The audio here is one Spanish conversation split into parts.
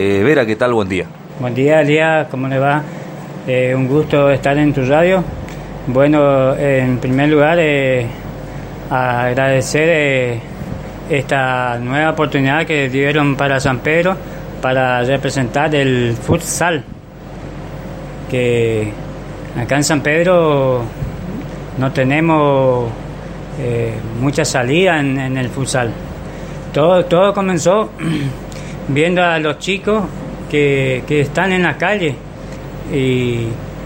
Vera, ¿qué tal? Buen día. Buen día, Elías, ¿cómo le va? Un gusto estar en tu radio. Bueno, en primer lugar, agradecer esta nueva oportunidad que dieron para San Pedro para representar el futsal, que acá en San Pedro no tenemos mucha salida en el futsal. Todo comenzó viendo a los chicos que están en la calle y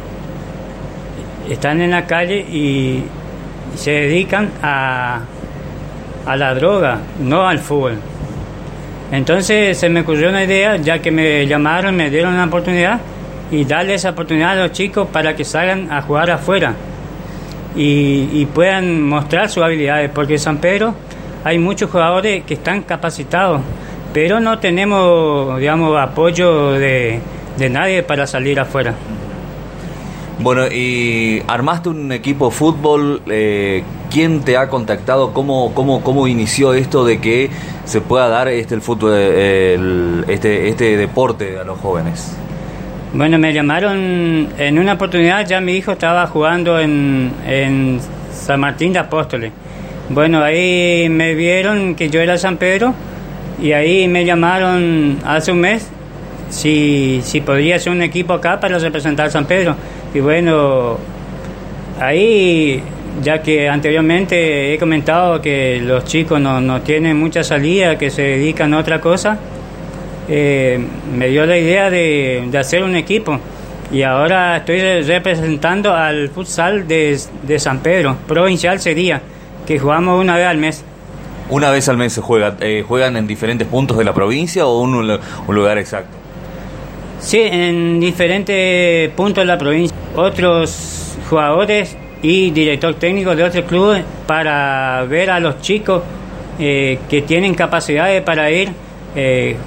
se dedican a la droga, no al fútbol. Entonces se me ocurrió una idea, ya que me llamaron, me dieron una oportunidad, y darle esa oportunidad a los chicos para que salgan a jugar afuera y puedan mostrar sus habilidades, porque en San Pedro hay muchos jugadores que están capacitados, pero no tenemos, digamos, apoyo de nadie para salir afuera. Bueno, y armaste un equipo de fútbol. ¿Quién te ha contactado? ¿Cómo inició esto de que se pueda dar el fútbol, este deporte a los jóvenes? Bueno, me llamaron en una oportunidad, ya mi hijo estaba jugando en San Martín de Apóstoles. Bueno, ahí me vieron que yo era San Pedro y ahí me llamaron hace un mes si podría hacer un equipo acá para representar San Pedro. Y bueno, ahí, ya que anteriormente he comentado que los chicos no tienen mucha salida, que se dedican a otra cosa, me dio la idea de hacer un equipo. Y ahora estoy representando al futsal de San Pedro, provincial sería, que jugamos una vez al mes. ¿Una vez al mes se juega? ¿Juegan en diferentes puntos de la provincia o un lugar exacto? Sí, en diferentes puntos de la provincia. Otros jugadores y director técnico de otros clubes para ver a los chicos que tienen capacidades para ir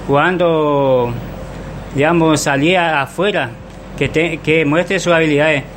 jugando, digamos, salir afuera, que muestre sus habilidades.